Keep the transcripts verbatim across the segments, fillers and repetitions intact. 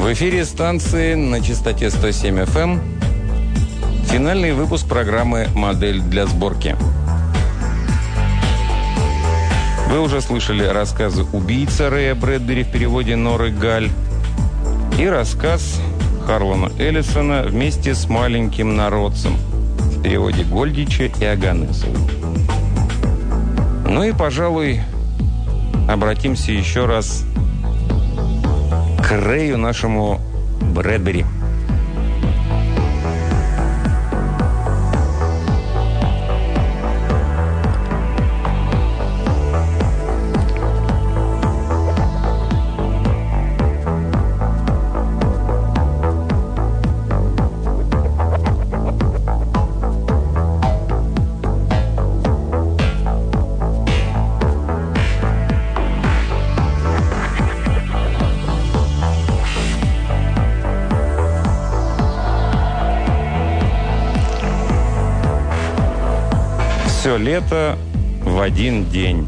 В эфире станции на частоте сто семь эф эм финальный выпуск программы «Модель для сборки». Вы уже слышали рассказы «Убийца» Рэя Брэдбери в переводе Норы Галь и рассказ Харлана Эллисона «Вместе с маленьким народцем» в переводе Гольдича и Оганесовой. Ну и, пожалуй, обратимся еще раз к Рэю нашему Брэдбери. Все лето в один день.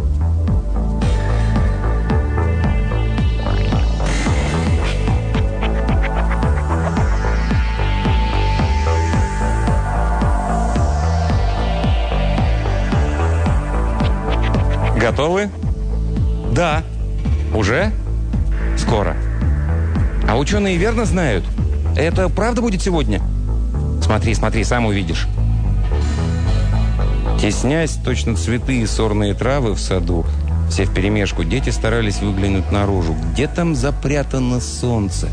Готовы? Да. Уже? Скоро. А ученые верно знают? Это правда будет сегодня? Смотри, смотри, сам увидишь. Теснясь, точно цветы и сорные травы в саду, все вперемешку, дети старались выглянуть наружу. Где там запрятано солнце?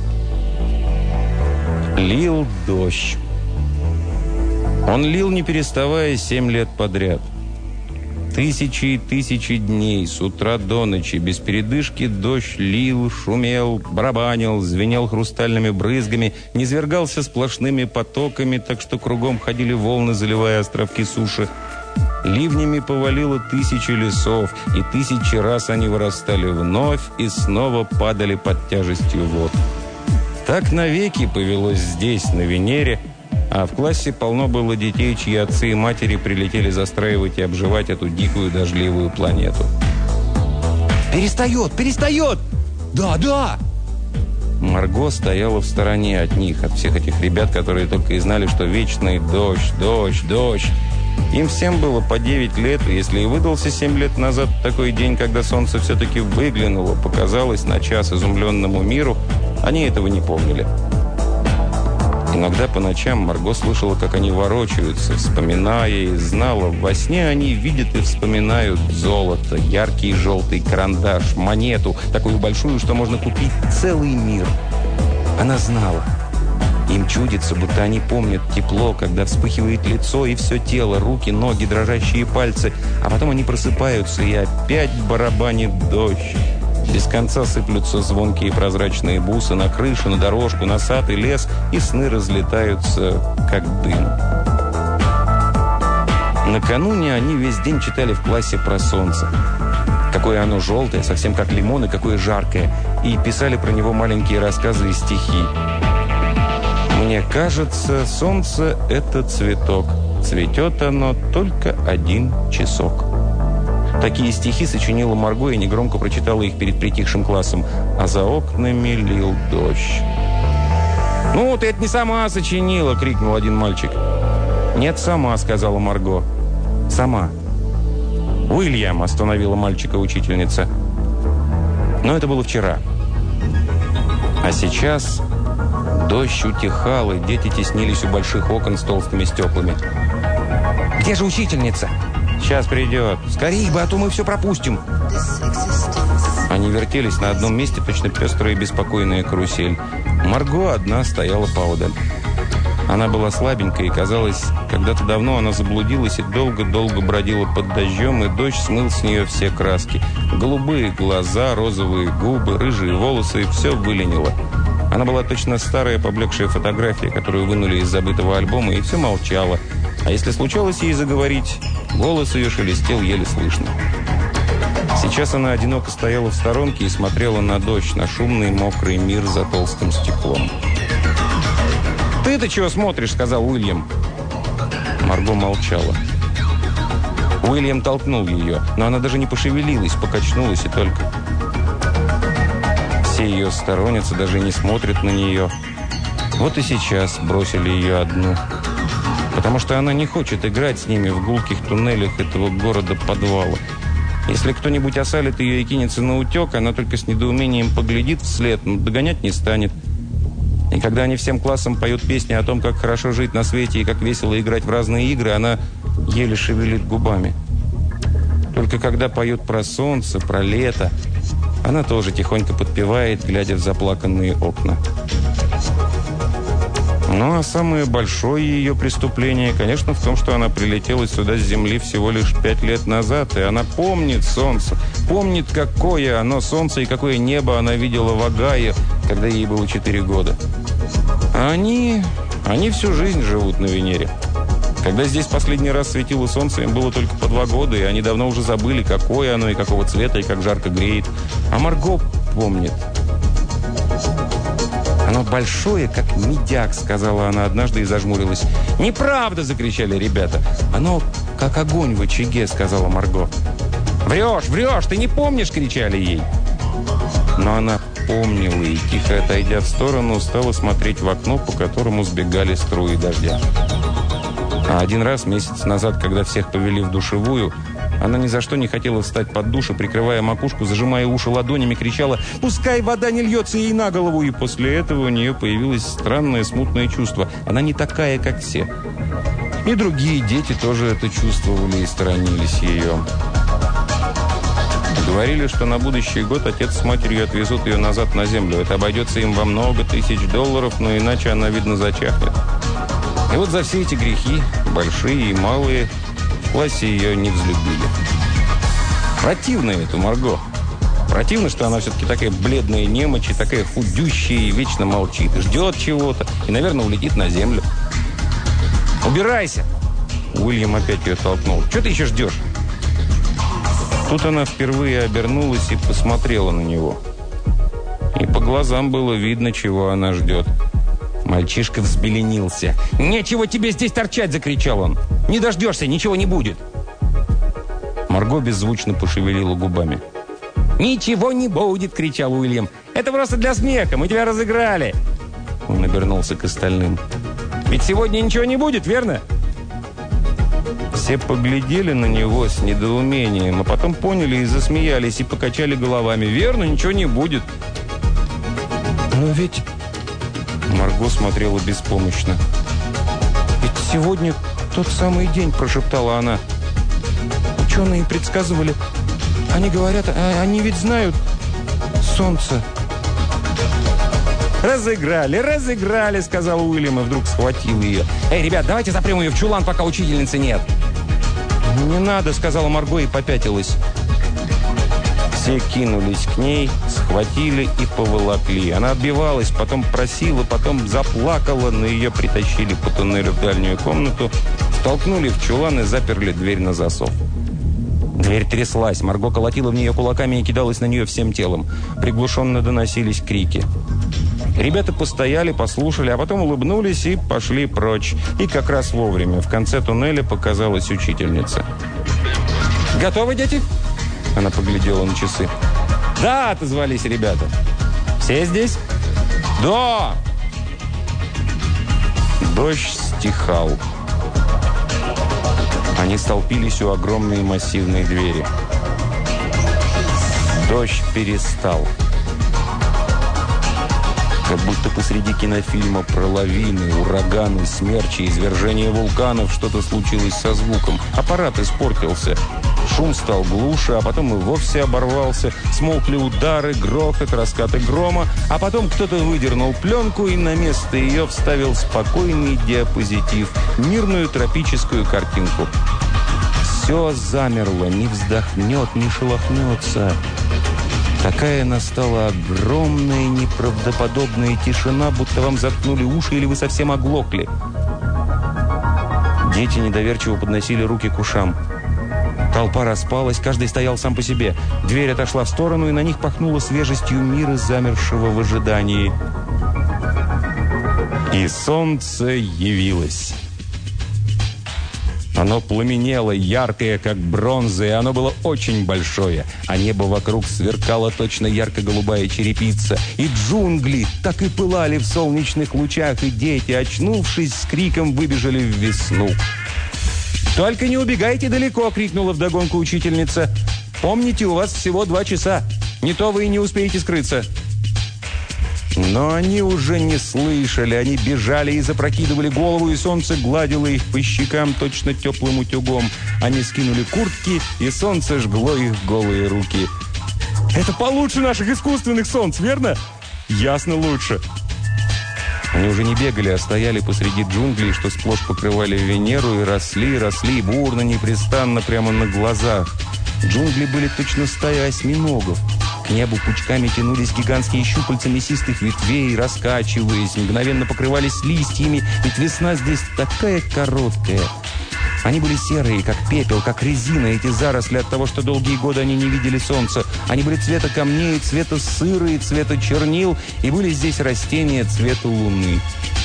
Лил дождь. Он лил, не переставая, семь лет подряд. Тысячи и тысячи дней, с утра до ночи, без передышки дождь лил, шумел, барабанил, звенел хрустальными брызгами, низвергался сплошными потоками, так что кругом ходили волны, заливая островки суши. Ливнями повалило тысячи лесов, и тысячи раз они вырастали вновь и снова падали под тяжестью вод. Так навеки повелось здесь, на Венере, а в классе полно было детей, чьи отцы и матери прилетели застраивать и обживать эту дикую дождливую планету. Перестает, перестает! Да, да! Марго стояла в стороне от них, от всех этих ребят, которые только и знали, что вечный дождь, дождь, дождь. Им всем было по девять лет, и если и выдался семь лет назад такой день, когда солнце все-таки выглянуло, показалось на час изумленному миру, они этого не помнили. Иногда по ночам Марго слышала, как они ворочаются, вспоминая, и знала, во сне они видят и вспоминают золото, яркий желтый карандаш, монету, такую большую, что можно купить целый мир. Она знала. Им чудится, будто они помнят тепло, когда вспыхивает лицо и все тело, руки, ноги, дрожащие пальцы. А потом они просыпаются, и опять барабанит дождь. Без конца сыплются звонкие прозрачные бусы на крышу, на дорожку, на сад и лес, и сны разлетаются, как дым. Накануне они весь день читали в классе про солнце. Какое оно желтое, совсем как лимон, и какое жаркое. И писали про него маленькие рассказы и стихи. Мне кажется, солнце – это цветок. Цветет оно только один часок. Такие стихи сочинила Марго и негромко прочитала их перед притихшим классом. А за окнами лил дождь. «Ну, ты это не сама сочинила!» – крикнул один мальчик. «Нет, сама», – сказала Марго. «Сама». «Уильям», – остановила мальчика учительница. Но это было вчера. А сейчас... Дождь утихал, и дети теснились у больших окон с толстыми стеклами. Где же учительница? Сейчас придет. Скорей бы, а то мы все пропустим. Они вертелись на одном месте, точно пестрая и беспокойная карусель. Марго одна стояла поодаль. Она была слабенькая, и казалось, когда-то давно она заблудилась и долго-долго бродила под дождем, и дождь смыл с нее все краски. Голубые глаза, розовые губы, рыжие волосы, и все выленило. Она была точно старая поблекшая фотография, которую вынули из забытого альбома, и все молчала. А если случалось ей заговорить, голос ее шелестел еле слышно. Сейчас она одиноко стояла в сторонке и смотрела на дождь, на шумный мокрый мир за толстым стеклом. «Ты-то чего смотришь?» – сказал Уильям. Марго молчала. Уильям толкнул ее, но она даже не пошевелилась, покачнулась и только... Все ее сторонятся, даже не смотрят на нее. Вот и сейчас бросили ее одну. Потому что она не хочет играть с ними в гулких туннелях этого города-подвала. Если кто-нибудь осалит ее и кинется на утек, она только с недоумением поглядит вслед, но догонять не станет. И когда они всем классом поют песни о том, как хорошо жить на свете и как весело играть в разные игры, она еле шевелит губами. Только когда поют про солнце, про лето, она тоже тихонько подпевает, глядя в заплаканные окна. Ну, а самое большое ее преступление, конечно, в том, что она прилетела сюда с Земли всего лишь пять лет назад, и она помнит солнце, помнит, какое оно солнце и какое небо она видела в Огайо, когда ей было четыре года. А они, они всю жизнь живут на Венере. Когда здесь последний раз светило солнце, им было только по два года, и они давно уже забыли, какое оно и какого цвета, и как жарко греет. А Марго помнит. «Оно большое, как медяк», — сказала она однажды и зажмурилась. «Неправда!» — закричали ребята. «Оно как огонь в очаге», — сказала Марго. «Врешь, врешь, ты не помнишь!» — кричали ей. Но она помнила и, тихо отойдя в сторону, стала смотреть в окно, по которому сбегали струи дождя. А один раз, месяц назад, когда всех повели в душевую, она ни за что не хотела встать под душ и, прикрывая макушку, зажимая уши ладонями, кричала: «Пускай вода не льется ей на голову!» И после этого у нее появилось странное смутное чувство. Она не такая, как все. И другие дети тоже это чувствовали и сторонились ее. Говорили, что на будущий год отец с матерью отвезут ее назад на землю. Это обойдется им во много тысяч долларов, но иначе она, видно, зачахнет. И вот за все эти грехи, большие и малые, в классе ее не взлюбили. Противно это, Марго. Противно, что она все-таки такая бледная немочь и такая худющая и вечно молчит. Ждет чего-то и, наверное, улетит на землю. «Убирайся!» Уильям опять ее толкнул. «Что ты еще ждешь?» Тут она впервые обернулась и посмотрела на него. И по глазам было видно, чего она ждет. Мальчишка взбеленился. «Нечего тебе здесь торчать!» – закричал он. «Не дождешься, ничего не будет!» Марго беззвучно пошевелила губами. «Ничего не будет!» – кричал Уильям. «Это просто для смеха, мы тебя разыграли!» Он обернулся к остальным. «Ведь сегодня ничего не будет, верно?» Все поглядели на него с недоумением, а потом поняли и засмеялись, и покачали головами. «Верно, ничего не будет!» «Но ведь...» Марго смотрела беспомощно. «Ведь сегодня тот самый день», – прошептала она. «Ученые предсказывали. Они говорят, они ведь знают солнце». «Разыграли, разыграли», – сказал Уильям и вдруг схватил ее. «Эй, ребят, давайте запрем ее в чулан, пока учительницы нет». «Не надо», – сказала Марго и попятилась. Все кинулись к ней, схватили и поволокли. Она отбивалась, потом просила, потом заплакала, но ее притащили по туннелю в дальнюю комнату, втолкнули в чулан и заперли дверь на засов. Дверь тряслась, Марго колотила в нее кулаками и кидалась на нее всем телом. Приглушенно доносились крики. Ребята постояли, послушали, а потом улыбнулись и пошли прочь. И как раз вовремя. В конце туннеля показалась учительница. «Готовы, дети?» Она поглядела на часы. «Да!» – отозвались ребята. «Все здесь?» «Да!» Дождь стихал. Они столпились у огромной массивной двери. Дождь перестал. Как будто посреди кинофильма про лавины, ураганы, смерчи, извержения вулканов что-то случилось со звуком. Аппарат испортился. Шум стал глуше, а потом и вовсе оборвался. Смолкли удары, грохот, раскаты грома. А потом кто-то выдернул пленку и на место ее вставил спокойный диапозитив, мирную тропическую картинку. Все замерло, не вздохнет, не шелохнется. Такая настала огромная, неправдоподобная тишина, будто вам заткнули уши или вы совсем оглохли. Дети недоверчиво подносили руки к ушам. Толпа распалась, каждый стоял сам по себе. Дверь отошла в сторону, и на них пахнуло свежестью мира, замершего в ожидании. И солнце явилось. Оно пламенело, яркое, как бронза, и оно было очень большое, а небо вокруг сверкало точно ярко-голубая черепица, и джунгли так и пылали в солнечных лучах, и дети, очнувшись, с криком выбежали в весну. «Только не убегайте далеко!» — крикнула вдогонку учительница. «Помните, у вас всего два часа. Не то вы и не успеете скрыться». Но они уже не слышали. Они бежали и запрокидывали голову, и солнце гладило их по щекам точно теплым утюгом. Они скинули куртки, и солнце жгло их голые руки. «Это получше наших искусственных солнц, верно?» «Ясно лучше». Они уже не бегали, а стояли посреди джунглей, что сплошь покрывали Венеру, и росли, росли, бурно, непрестанно, прямо на глазах. Джунгли были точно стая осьминогов. К небу пучками тянулись гигантские щупальца мясистых ветвей, раскачиваясь, мгновенно покрывались листьями, ведь весна здесь такая короткая. Они были серые, как пепел, как резина, эти заросли от того, что долгие годы они не видели солнца. Они были цвета камней, цвета сыра и цвета чернил, и были здесь растения цвета луны.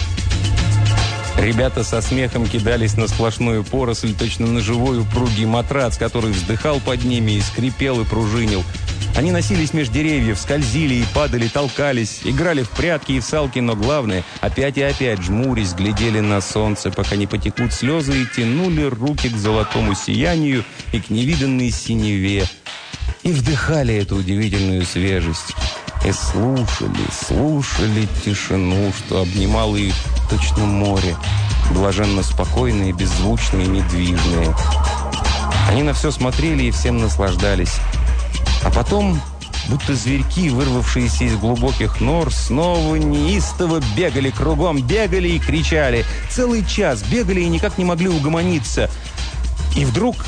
Ребята со смехом кидались на сплошную поросль, точно на живой упругий матрац, который вздыхал под ними и скрипел и пружинил. Они носились меж деревьев, скользили и падали, толкались, играли в прятки и в салки, но главное, опять и опять жмурясь, глядели на солнце, пока не потекут слезы, и тянули руки к золотому сиянию и к невиданной синеве, и вдыхали эту удивительную свежесть, и слушали, слушали тишину, что обнимало их точно море, блаженно спокойное, беззвучное и недвижное. Они на все смотрели и всем наслаждались. А потом, будто зверьки, вырвавшиеся из глубоких нор, снова неистово бегали кругом, бегали и кричали. Целый час бегали и никак не могли угомониться. И вдруг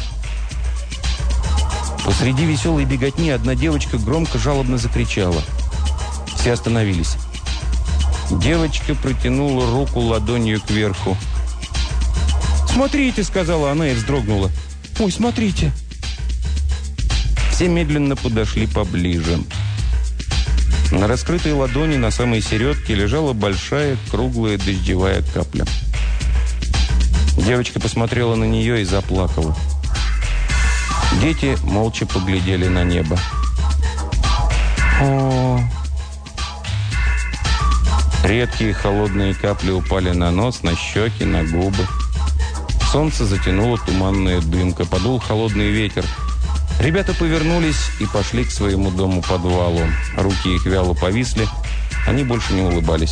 посреди веселой беготни одна девочка громко жалобно закричала. Все остановились. Девочка протянула руку ладонью кверху. «Смотрите!» — сказала она и вздрогнула. «Ой, смотрите!» Все медленно подошли поближе. На раскрытой ладони на самой середке лежала большая круглая дождевая капля. Девочка посмотрела на нее и заплакала. Дети молча поглядели на небо. О! Редкие холодные капли упали на нос, на щеки, на губы. Солнце затянуло туманная дымка, подул холодный ветер. Ребята повернулись и пошли к своему дому-подвалу. Руки их вяло повисли, они больше не улыбались.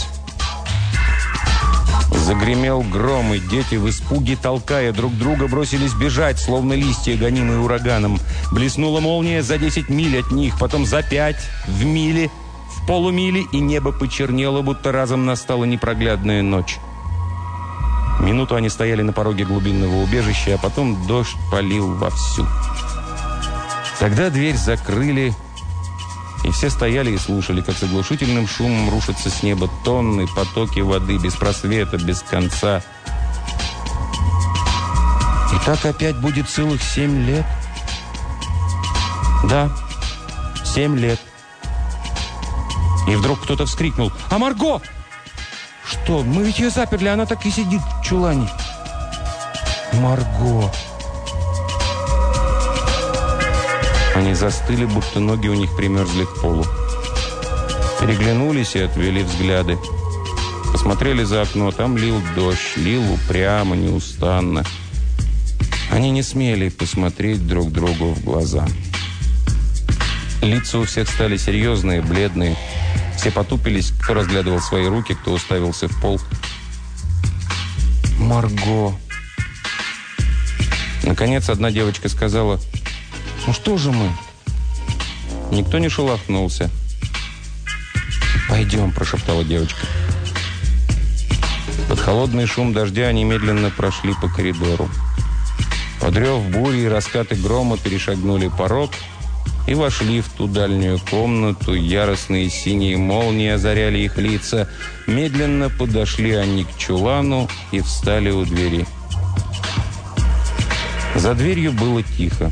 Загремел гром, и дети в испуге, толкая друг друга, бросились бежать, словно листья, гонимые ураганом. Блеснула молния за десять миль от них, потом за пять, в миле, в полумиле, и небо почернело, будто разом настала непроглядная ночь. Минуту они стояли на пороге глубинного убежища, а потом дождь полил вовсю. Тогда дверь закрыли, и все стояли и слушали, как с оглушительным шумом рушатся с неба тонны, потоки воды, без просвета, без конца. И так опять будет целых семь лет? Да, семь лет. И вдруг кто-то вскрикнул: «А Марго?» «Что? Мы ведь ее заперли, она так и сидит в чулане». «Марго!» Они застыли, будто ноги у них примерзли к полу. Переглянулись и отвели взгляды. Посмотрели за окно, там лил дождь, лил упрямо, неустанно. Они не смели посмотреть друг другу в глаза. Лица у всех стали серьезные, бледные. Все потупились, кто разглядывал свои руки, кто уставился в пол. «Марго!» Наконец одна девочка сказала: «Ну что же мы?» Никто не шелохнулся. «Пойдем», – прошептала девочка. Под холодный шум дождя они медленно прошли по коридору. Под рев бури и раскаты грома перешагнули порог и вошли в ту дальнюю комнату. Яростные синие молнии озаряли их лица. Медленно подошли они к чулану и встали у двери. За дверью было тихо.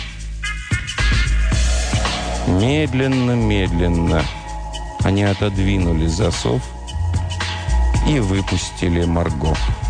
Медленно-медленно они отодвинули засов и выпустили Марго.